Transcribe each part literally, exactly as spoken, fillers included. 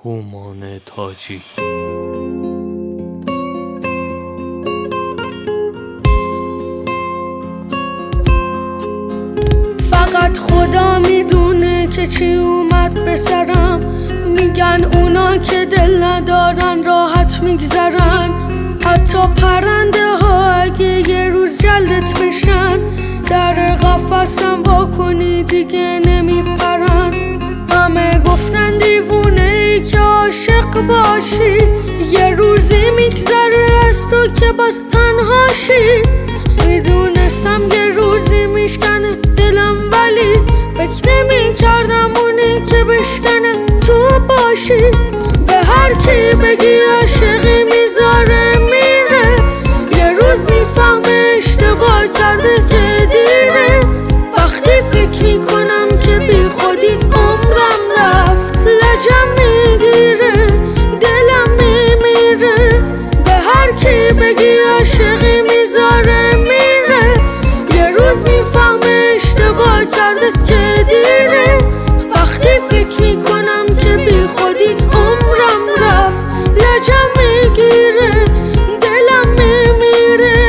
هومان تاجی. فقط خدا میدونه که چی اومد به سرم. میگن اونا که دل ندارن راحت میگذرن. حتی پرنده ها اگه یه روز جلدت بشن، در قفسم وا کنی دیگه نمیپرن. همه گفتن دیوونه ای که عاشق باشی، یه روزی میگذره از تو که باز تنهاشی. میدونستم یه روزی میشکنه دلم، ولی فکر نمی کردم اونی که بشکنه تو باشی. به هر کی بگی عاشقی میذاره میره، یه روز میفهمه اشتباه کرده که دیره. وقتی فکر میکنم که بی خودی عمرم رفت، لجم میگیره دلم میمیره. به هر کی بگی عاشقی میذاره میره، یه روز میفهمه اشتباه کرده که دیره. وقتی فکر میکنم که بی خودی عمرم رفت، لجم میگیره دلم میمیره.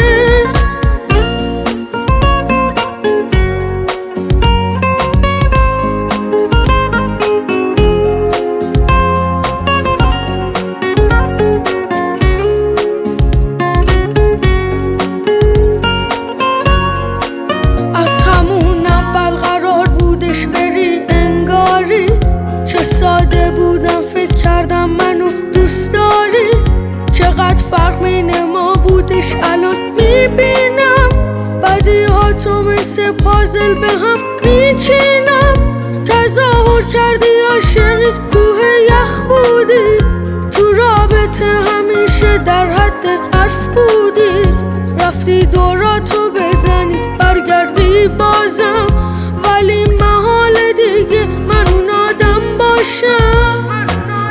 از همون اول قرار بودش بری انگاری. چه ساده بودم فکر کردم منو دوست داری. چقدر فرق بین ما بودش الان میبینم. بدی ها تو مثل پازل به هم میچینم. تظاهر کردی عاشقی کوه یخ بودی. تو رابطه همیشه در حد حرف بودی. رفتی دوراتو بزنی برگردی بازم، ولی محال دیگه من اون آدم باشم.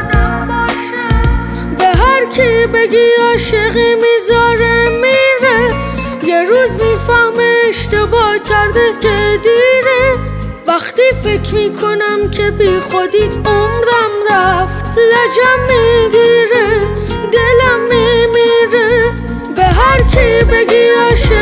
به هر کی بگی عاشقی میذاره میره، یه روز میفهمه اشتباه کرده که دیره. وقتی فکر میکنم که بی خودی عمرم رفت، لجم میگیره دلم میمیره. به هر کی بگی عاشقی